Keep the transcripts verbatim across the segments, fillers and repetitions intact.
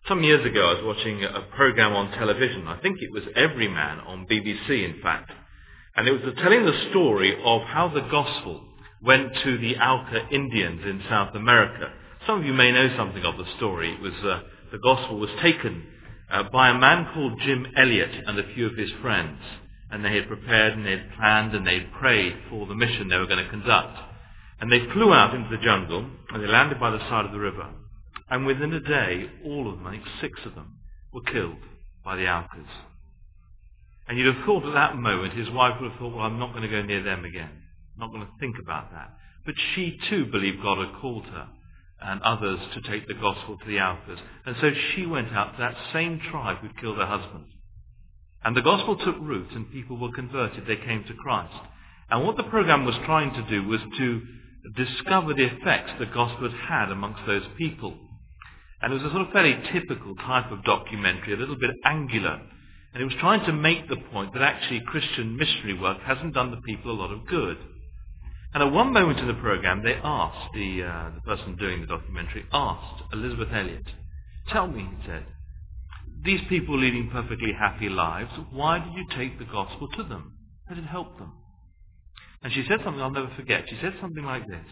Some years ago, I was watching a program on television. I think it was Everyman on B B C, in fact. And it was telling the story of how the gospel went to the Auca Indians in South America. Some of you may know something of the story. It was uh, the gospel was taken uh, by a man called Jim Elliot and a few of his friends. And they had prepared and they had planned and they had prayed for the mission they were going to conduct. And they flew out into the jungle and they landed by the side of the river. And within a day, all of them, I think six of them, were killed by the Aucas. And you'd have thought at that moment, his wife would have thought, well, I'm not going to go near them again. I'm not going to think about that. But she too believed God had called her and others to take the gospel to the Aucas. And so she went out to that same tribe who'd killed her husband. And the gospel took root and people were converted. They came to Christ. And what the program was trying to do was to discover the effects the gospel had had amongst those people. And it was a sort of fairly typical type of documentary, a little bit angular. And it was trying to make the point that actually Christian missionary work hasn't done the people a lot of good. And at one moment in the program, they asked, the, uh, the person doing the documentary asked Elisabeth Elliot, tell me, he said, these people leading perfectly happy lives, why did you take the gospel to them? How did it help them? And she said something I'll never forget. She said something like this.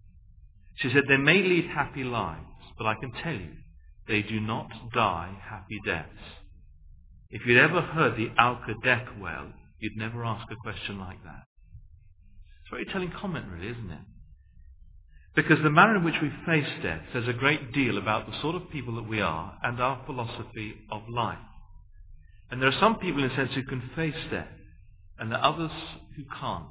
She said, they may lead happy lives, but I can tell you, they do not die happy deaths. If you'd ever heard the Auca death wail, you'd never ask a question like that. It's a very telling comment, really, isn't it? Because the manner in which we face death says a great deal about the sort of people that we are and our philosophy of life. And there are some people, in a sense, who can face death, and there are others who can't.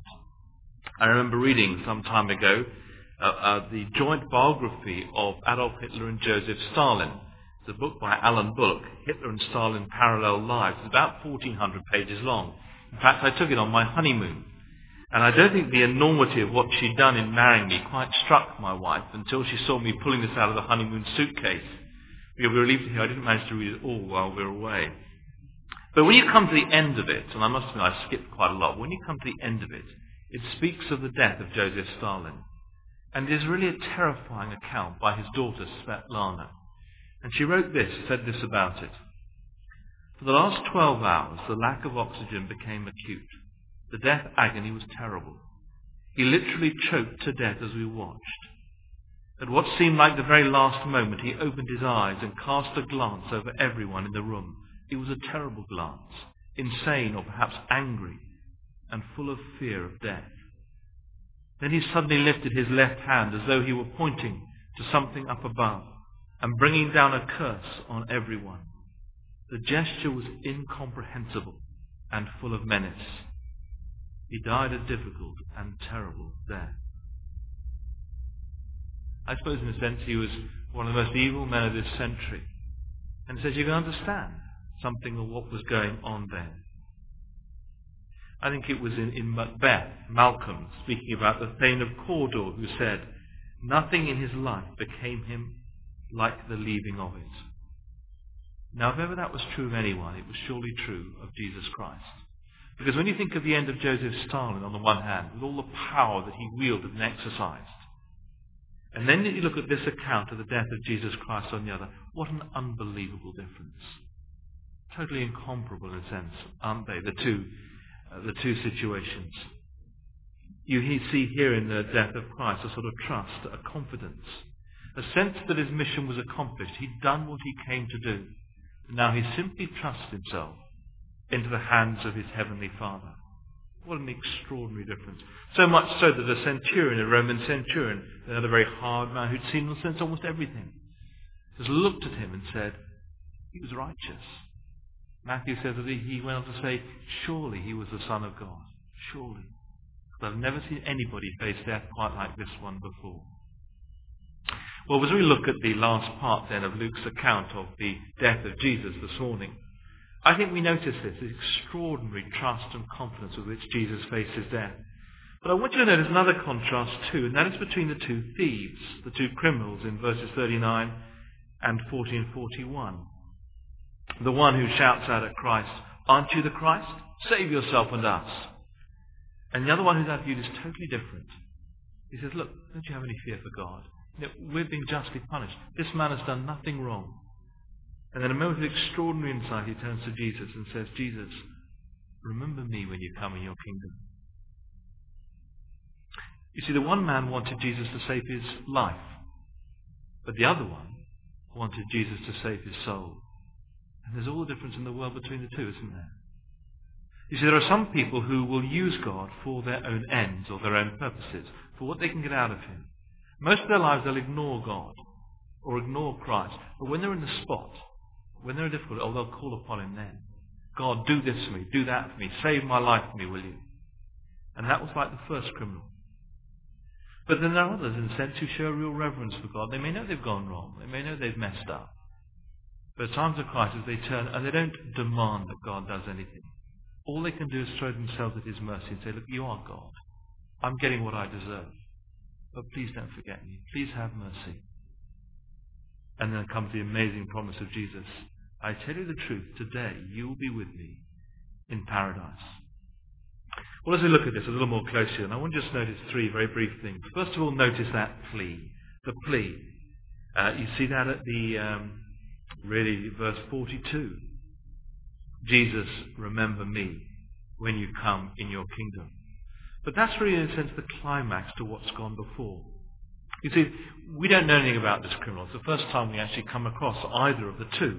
I remember reading some time ago uh, uh, the joint biography of Adolf Hitler and Joseph Stalin. It's a book by Alan Bullock, Hitler and Stalin Parallel Lives. It's about fourteen hundred pages long. In fact, I took it on my honeymoon. And I don't think the enormity of what she'd done in marrying me quite struck my wife until she saw me pulling this out of the honeymoon suitcase. We were relieved to hear I didn't manage to read it all while we were away. But when you come to the end of it, and I must admit I skipped quite a lot, when you come to the end of it, it speaks of the death of Joseph Stalin. And it is really a terrifying account by his daughter Svetlana. And she wrote this, said this about it. For the last twelve hours, the lack of oxygen became acute. The death agony was terrible. He literally choked to death as we watched. At what seemed like the very last moment, he opened his eyes and cast a glance over everyone in the room. It was a terrible glance, insane or perhaps angry, and full of fear of death. Then he suddenly lifted his left hand as though he were pointing to something up above and bringing down a curse on everyone. The gesture was incomprehensible and full of menace. He died a difficult and terrible death. I suppose in a sense he was one of the most evil men of this century. And says you can understand something of what was going on then. I think it was in, in Macbeth, Malcolm, speaking about the Thane of Cawdor, who said, nothing in his life became him like the leaving of it. Now, if ever that was true of anyone, it was surely true of Jesus Christ. Because when you think of the end of Joseph Stalin on the one hand, with all the power that he wielded and exercised, and then you look at this account of the death of Jesus Christ on the other, what an unbelievable difference. Totally incomparable in a sense, aren't they, the two, uh, the two situations. You see here in the death of Christ a sort of trust, a confidence, a sense that his mission was accomplished. He'd done what he came to do. Now he simply trusts himself into the hands of his heavenly Father. What an extraordinary difference. So much so that a centurion, a Roman centurion, another very hard man who'd seen in a sense almost everything, just looked at him and said, he was righteous. Matthew says that he went on to say, surely he was the Son of God. Surely. But I've never seen anybody face death quite like this one before. Well, as we look at the last part then of Luke's account of the death of Jesus this morning, I think we notice this, this extraordinary trust and confidence with which Jesus faces death. But I want you to notice another contrast too, and that is between the two thieves, the two criminals in verses thirty-nine and fourteen forty-one. The one who shouts out at Christ, aren't you the Christ? Save yourself and us. And the other one whose attitude is totally different. He says, look, don't you have any fear for God? You know, we're being justly punished. This man has done nothing wrong. And then a moment of extraordinary insight, he turns to Jesus and says, Jesus, remember me when you come in your kingdom. You see, the one man wanted Jesus to save his life, but the other one wanted Jesus to save his soul. And there's all the difference in the world between the two, isn't there? You see, there are some people who will use God for their own ends or their own purposes, for what they can get out of him. Most of their lives they'll ignore God or ignore Christ. But when they're in the spot, when they're in difficulty, oh, they'll call upon him then. God, do this for me, do that for me, save my life for me, will you? And that was like the first criminal. But then there are others, in a sense, who show real reverence for God. They may know they've gone wrong. They may know they've messed up. But at times of crisis, they turn and they don't demand that God does anything. All they can do is throw themselves at his mercy and say, look, you are God. I'm getting what I deserve. But please don't forget me. Please have mercy. And then comes the amazing promise of Jesus. I tell you the truth, today you will be with me in paradise. Well, as we look at this a little more closely, and I want to just notice three very brief things. First of all, notice that plea. The plea. Uh, you see that at the, um, really, verse forty-two. Jesus, remember me when you come in your kingdom. But that's really, in a sense, the climax to what's gone before. You see, we don't know anything about this criminal. It's the first time we actually come across either of the two.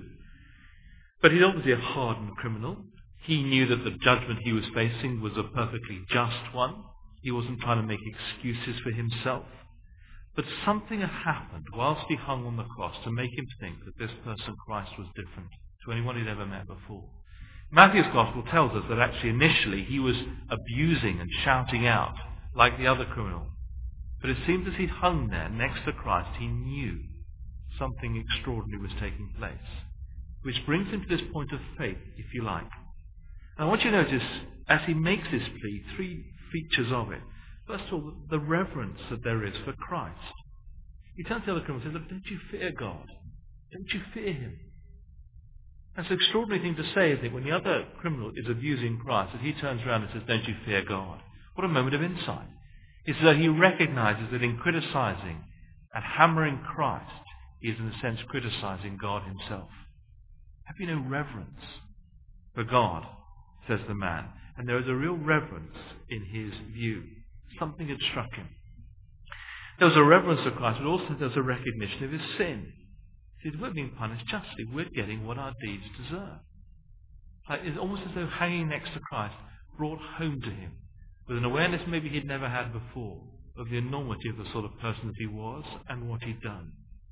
But he's obviously a hardened criminal. He knew that the judgment he was facing was a perfectly just one. He wasn't trying to make excuses for himself. But something had happened whilst he hung on the cross to make him think that this person, Christ, was different to anyone he'd ever met before. Matthew's Gospel tells us that actually initially he was abusing and shouting out like the other criminal. But it seems as he hung there next to Christ, he knew something extraordinary was taking place. Which brings him to this point of faith, if you like. And I want you to notice, as he makes this plea, three features of it. First of all, the reverence that there is for Christ. He turns to the other criminal and says, look, don't you fear God? Don't you fear him? That's an extraordinary thing to say, I think, when the other criminal is abusing Christ, that he turns around and says, don't you fear God? What a moment of insight. It's that he recognizes that in criticizing and hammering Christ, he is in a sense criticizing God himself. Have you no reverence for God, says the man. And there is a real reverence in his view. Something had struck him. There was a reverence for Christ, but also there was a recognition of his sin. See, we're being punished justly. We're getting what our deeds deserve. Like, it's almost as though hanging next to Christ brought home to him with an awareness maybe he'd never had before of the enormity of the sort of person that he was and what he'd done.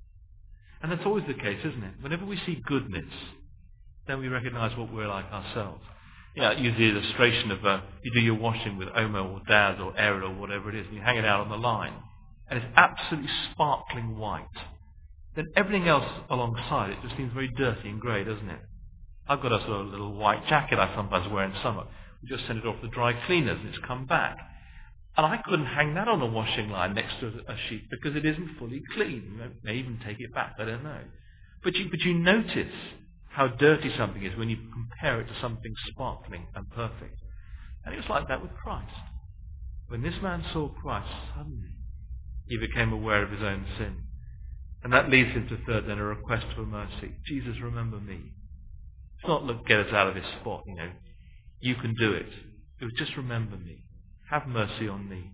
And that's always the case, isn't it? Whenever we see goodness, then we recognize what we're like ourselves. Yeah, you use the illustration of uh, you do your washing with Omo or Daz or Ariel or whatever it is, and you hang it out on the line, and it's absolutely sparkling white. Then everything else alongside it just seems very dirty and grey, doesn't it? I've got a sort of little white jacket I sometimes wear in summer. We just send it off to dry cleaners and it's come back. And I couldn't hang that on a washing line next to a sheet because it isn't fully clean. You may even take it back, I don't know. But you, but you notice how dirty something is when you compare it to something sparkling and perfect. And it was like that with Christ. When this man saw Christ, suddenly he became aware of his own sin. And that leads him to third, then, a request for mercy. Jesus, remember me. It's not, look, get us out of this spot, you know. You can do it. It was just remember me. Have mercy on me.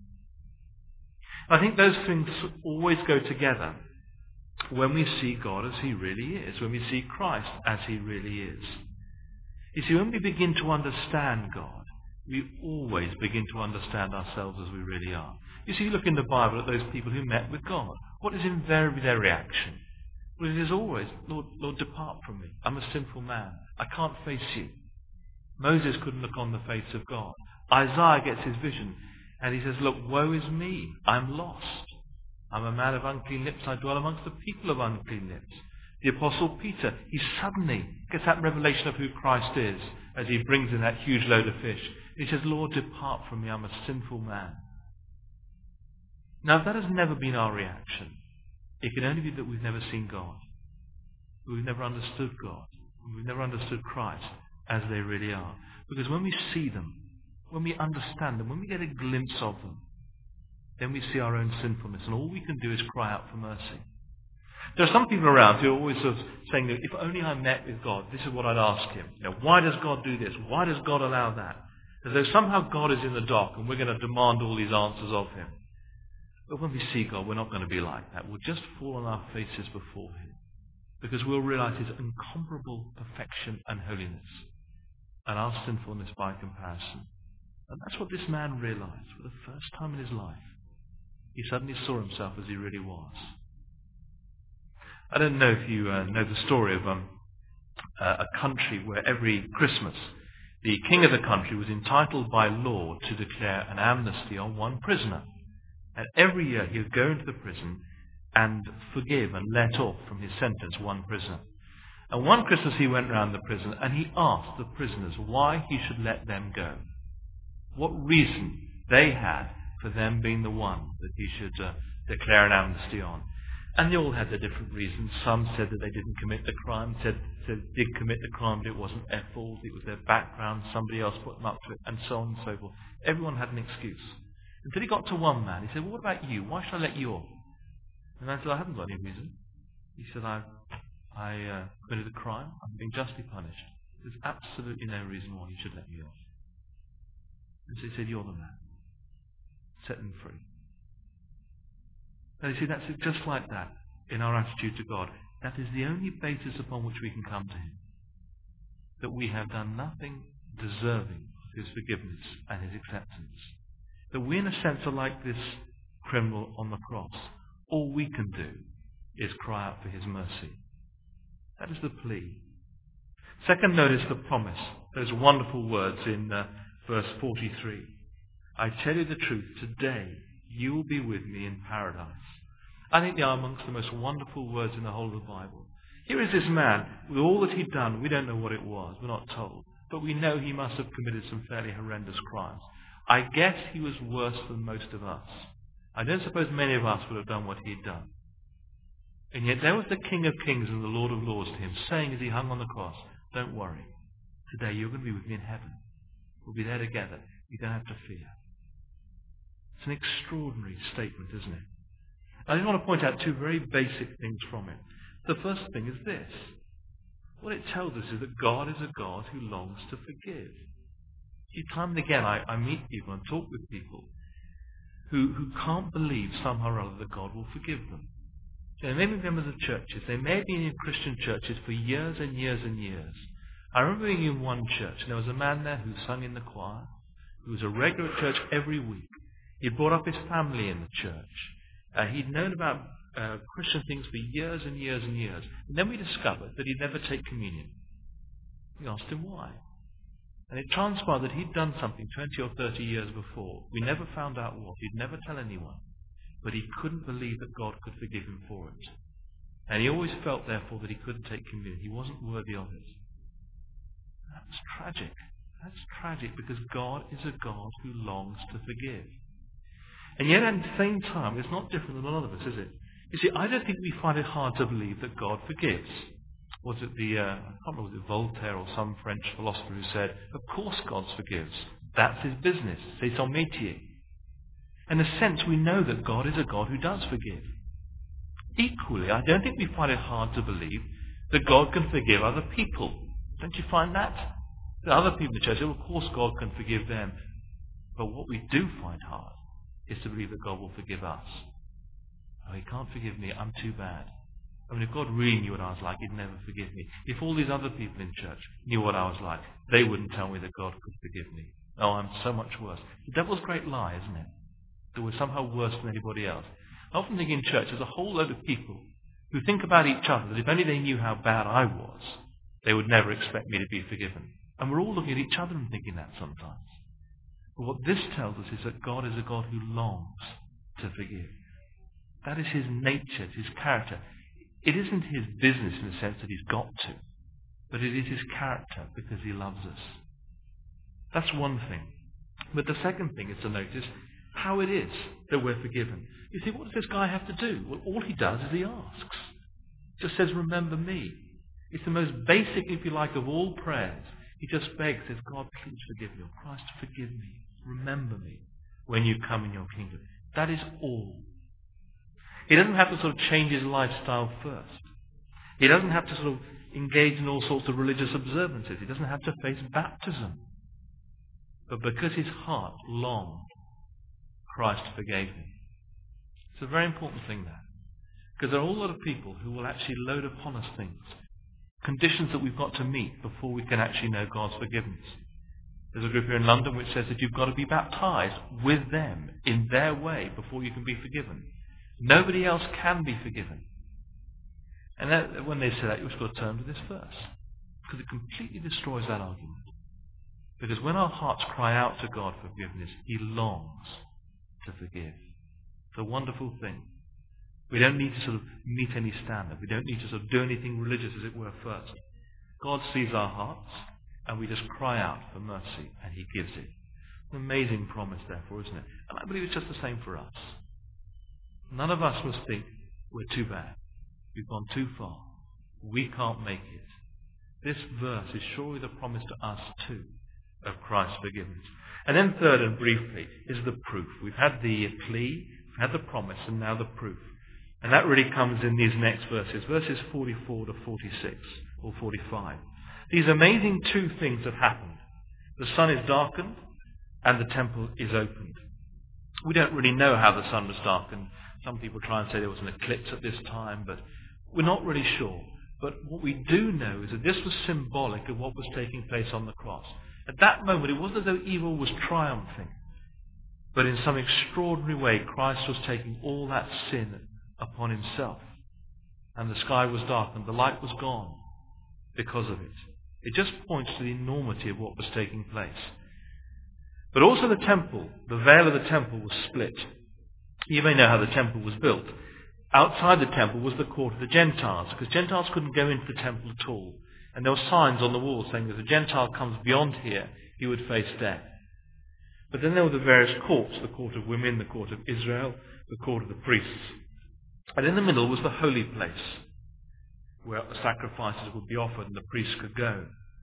I think those things always go together when we see God as he really is, when we see Christ as he really is. You see, when we begin to understand God, we always begin to understand ourselves as we really are. You see, you look in the Bible at those people who met with God. What is invariably their reaction? Well, it is always, Lord, Lord, depart from me. I'm a sinful man. I can't face you. Moses couldn't look on the face of God. Isaiah gets his vision and he says, look, woe is me. I'm lost. I'm a man of unclean lips. I dwell amongst the people of unclean lips. The Apostle Peter, he suddenly gets that revelation of who Christ is as he brings in that huge load of fish. He says, Lord, depart from me. I'm a sinful man. Now, if that has never been our reaction, it can only be that we've never seen God. We've never understood God. We've never understood Christ as they really are. Because when we see them, when we understand them, when we get a glimpse of them, then we see our own sinfulness. And all we can do is cry out for mercy. There are some people around who are always sort of saying that if only I met with God, this is what I'd ask him. You know, why does God do this? Why does God allow that? As though somehow God is in the dock and we're going to demand all these answers of him. But when we see God, we're not going to be like that. We'll just fall on our faces before him. Because we'll realize his incomparable perfection and holiness. And our sinfulness by comparison. And that's what this man realized for the first time in his life. He suddenly saw himself as he really was. I don't know if you uh, know the story of um, uh, a country where every Christmas the king of the country was entitled by law to declare an amnesty on one prisoner. And every year he would go into the prison and forgive and let off from his sentence one prisoner. And one Christmas he went round the prison and he asked the prisoners why he should let them go. What reason they had for them being the one that he should uh, declare an amnesty on. And they all had their different reasons. Some said that they didn't commit the crime, said, said they did commit the crime, but it wasn't their fault, it was their background, somebody else put them up to it, and so on and so forth. Everyone had an excuse. Until he got to one man, he said, well, what about you? Why should I let you off? And the man said, I haven't got any reason. He said, I, I uh, committed a crime, I'm being justly punished. There's absolutely no reason why you should let me off. And so he said, you're the man. Set them free. And you see, that's it, just like that in our attitude to God. That is the only basis upon which we can come to him. That we have done nothing deserving of his forgiveness and his acceptance. That we in a sense are like this criminal on the cross. All we can do is cry out for his mercy. That is the plea. Second, notice the promise. Those wonderful words in uh, verse forty-three. I tell you the truth, today you will be with me in paradise. I think they are amongst the most wonderful words in the whole of the Bible. Here is this man, with all that he'd done, we don't know what it was, we're not told, but we know he must have committed some fairly horrendous crimes. I guess he was worse than most of us. I don't suppose many of us would have done what he'd done. And yet there was the King of Kings and the Lord of Lords to him, saying as he hung on the cross, don't worry, today you're going to be with me in heaven. We'll be there together. You don't have to fear. It's an extraordinary statement, isn't it? I just want to point out two very basic things from it. The first thing is this. What it tells us is that God is a God who longs to forgive. See, time and again I, I meet people and talk with people who, who can't believe somehow or other that God will forgive them. They may be members of churches. They may be in Christian churches for years and years and years. I remember being in one church, and there was a man there who sung in the choir, who was a regular at church every week. He'd brought up his family in the church. Uh, he'd known about uh, Christian things for years and years and years. And then we discovered that he'd never take communion. We asked him why. And it transpired that he'd done something twenty or thirty years before. We never found out what. He'd never tell anyone. But he couldn't believe that God could forgive him for it. And he always felt, therefore, that he couldn't take communion. He wasn't worthy of it. That's tragic. That's tragic because God is a God who longs to forgive. And yet at the same time, it's not different than a lot of us, is it? You see, I don't think we find it hard to believe that God forgives. Was it the, uh, I can't remember, was it Voltaire or some French philosopher who said, of course God forgives. That's his business. C'est son métier. In a sense, we know that God is a God who does forgive. Equally, I don't think we find it hard to believe that God can forgive other people. Don't you find that? The other people in the church, of course God can forgive them. But what we do find hard is to believe that God will forgive us. Oh, he can't forgive me, I'm too bad. I mean, if God really knew what I was like, he'd never forgive me. If all these other people in church knew what I was like, they wouldn't tell me that God could forgive me. Oh, I'm so much worse. The devil's great lie, isn't it? That we're somehow worse than anybody else. I often think in church there's a whole load of people who think about each other that if only they knew how bad I was, they would never expect me to be forgiven. And we're all looking at each other and thinking that sometimes. But what this tells us is that God is a God who longs to forgive. That is his nature, his character. It isn't his business in the sense that he's got to, but it is his character because he loves us. That's one thing. But the second thing is to notice how it is that we're forgiven. You see, what does this guy have to do? Well, all he does is he asks. He just says, remember me. It's the most basic, if you like, of all prayers. He just begs, says, God, please forgive me. Or Christ, forgive me. Remember me when you come in your kingdom. That is all. He doesn't have to sort of change his lifestyle first. He doesn't have to sort of engage in all sorts of religious observances. He doesn't have to face baptism. But because his heart longed, Christ forgave him. It's a very important thing there. Because there are a whole lot of people who will actually load upon us things, conditions that we've got to meet before we can actually know God's forgiveness. There's a group here in London which says that you've got to be baptized with them in their way before you can be forgiven. Nobody else can be forgiven. And that, when they say that, you've got to turn to this verse, because it completely destroys that argument. Because when our hearts cry out to God for forgiveness, He longs to forgive. It's a wonderful thing. We don't need to sort of meet any standard. We don't need to sort of do anything religious, as it were, first. God sees our hearts, and we just cry out for mercy, and He gives it. An amazing promise, therefore, isn't it? And I believe it's just the same for us. None of us must think we're too bad. We've gone too far. We can't make it. This verse is surely the promise to us too of Christ's forgiveness. And then third and briefly is the proof. We've had the plea, we've had the promise, and now the proof. And that really comes in these next verses, verses forty-four to forty-six or forty-five. These amazing two things have happened. The sun is darkened and the temple is opened. We don't really know how the sun was darkened. Some people try and say there was an eclipse at this time, but we're not really sure. But what we do know is that this was symbolic of what was taking place on the cross. At that moment, it wasn't as though evil was triumphing, but in some extraordinary way, Christ was taking all that sin upon Himself. And the sky was darkened, the light was gone because of it. It just points to the enormity of what was taking place. But also the temple, the veil of the temple was split. You may know how the temple was built. Outside the temple was the court of the Gentiles, because Gentiles couldn't go into the temple at all. And there were signs on the wall saying that if a Gentile comes beyond here, he would face death. But then there were the various courts, the court of women, the court of Israel, the court of the priests. And in the middle was the holy place, where the sacrifices would be offered and the priests could go.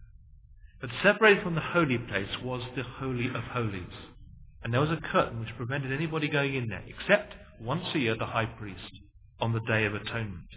But separated from the holy place was the Holy of Holies. And there was a curtain which prevented anybody going in there, except once a year the high priest, on the Day of Atonement.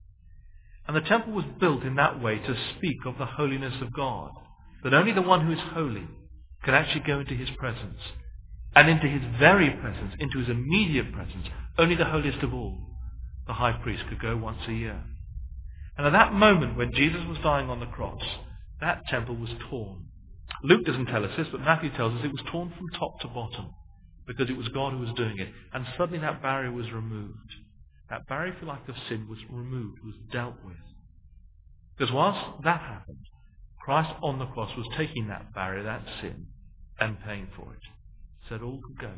And the temple was built in that way to speak of the holiness of God, that only the one who is holy can actually go into His presence. And into His very presence, into His immediate presence, only the holiest of all, the high priest, could go once a year. And at that moment when Jesus was dying on the cross, that temple was torn. Luke doesn't tell us this, but Matthew tells us it was torn from top to bottom, because it was God who was doing it. And suddenly that barrier was removed. That barrier, if you like, of sin was removed, was dealt with. Because whilst that happened, Christ on the cross was taking that barrier, that sin, and paying for it, so that all could go.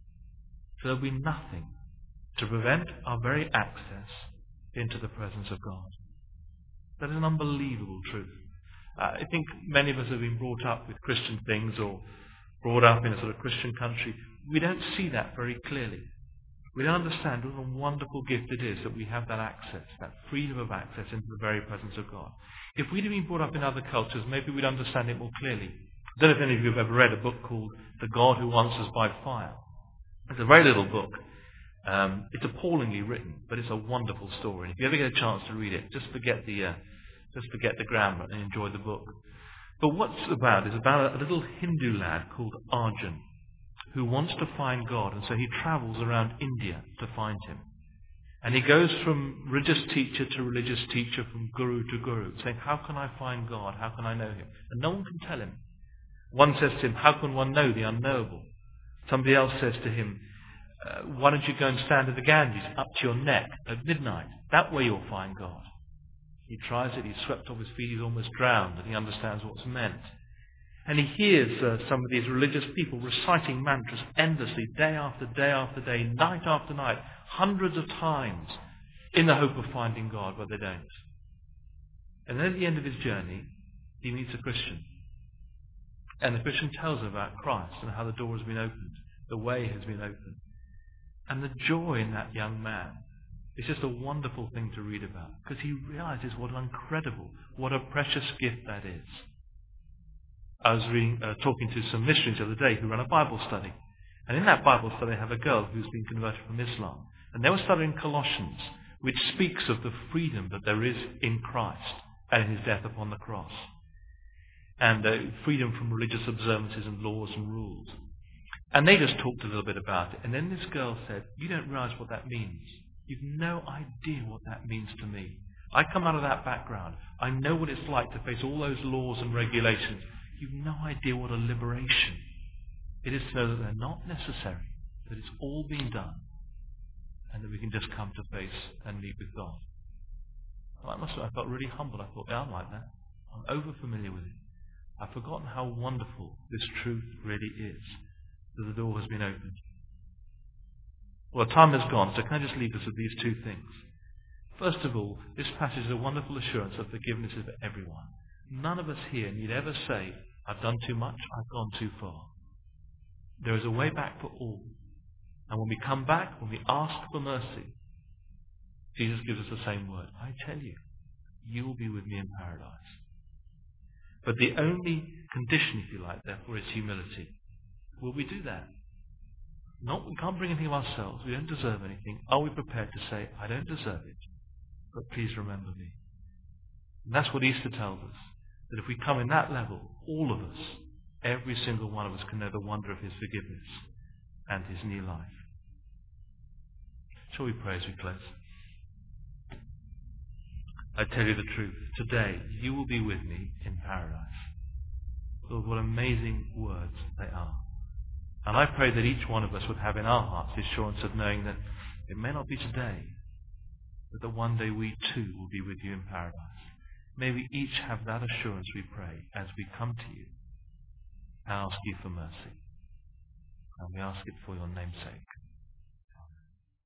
So there will be nothing to prevent our very access into the presence of God. That is an unbelievable truth. Uh, I think many of us have been brought up with Christian things, or brought up in a sort of Christian country. We don't see that very clearly. We don't understand what a wonderful gift it is that we have that access, that freedom of access into the very presence of God. If we'd have been brought up in other cultures, maybe we'd understand it more clearly. I don't know if any of you have ever read a book called The God Who Answers by Fire. It's a very little book. Um, it's appallingly written, but it's a wonderful story. And if you ever get a chance to read it, just forget the uh, just forget the grammar and enjoy the book. But what's it about is about a little Hindu lad called Arjun, who wants to find God, and so he travels around India to find Him. And he goes from religious teacher to religious teacher, from guru to guru, saying, how can I find God? How can I know Him? And no one can tell him. One says to him, how can one know the unknowable? Somebody else says to him, uh, why don't you go and stand at the Ganges, up to your neck, at midnight? That way you'll find God. He tries it, he's swept off his feet, he's almost drowned, and he understands what's meant. And he hears uh, some of these religious people reciting mantras endlessly, day after day after day, night after night, hundreds of times, in the hope of finding God, but they don't. And then at the end of his journey, he meets a Christian. And the Christian tells him about Christ and how the door has been opened, the way has been opened. And the joy in that young man is just a wonderful thing to read about, because he realizes what an incredible, what a precious gift that is. I was reading, uh, talking to some missionaries the other day who run a Bible study. And in that Bible study, they have a girl who's been converted from Islam. And they were studying Colossians, which speaks of the freedom that there is in Christ and in his death upon the cross. And uh, freedom from religious observances and laws and rules. And they just talked a little bit about it. And then this girl said, you don't realize what that means. You've no idea what that means to me. I come out of that background. I know what it's like to face all those laws and regulations. You've no idea what a liberation it is to know that they're not necessary, that it's all been done, and that we can just come to face and meet with God. I must say, I felt really humbled. I thought, yeah, I'm like that. I'm over familiar with it. I've forgotten how wonderful this truth really is, that the door has been opened. Well, time has gone, so can I just leave us with these two things? First of all, this passage is a wonderful assurance of forgiveness for everyone. None of us here need ever say, I've done too much, I've gone too far. There is a way back for all. And when we come back, when we ask for mercy, Jesus gives us the same word. I tell you, you will be with me in paradise. But the only condition, if you like, therefore, is humility. Will we do that? Not, we can't bring anything of ourselves. We don't deserve anything. Are we prepared to say, I don't deserve it, but please remember me? And that's what Easter tells us. That if we come in that level, all of us, every single one of us can know the wonder of his forgiveness and his new life. Shall we pray as we close? I tell you the truth. Today, you will be with me in paradise. Lord, what amazing words they are. And I pray that each one of us would have in our hearts the assurance of knowing that it may not be today, but that one day we too will be with you in paradise. May we each have that assurance, we pray, as we come to you and ask you for mercy. And we ask it for your name's sake.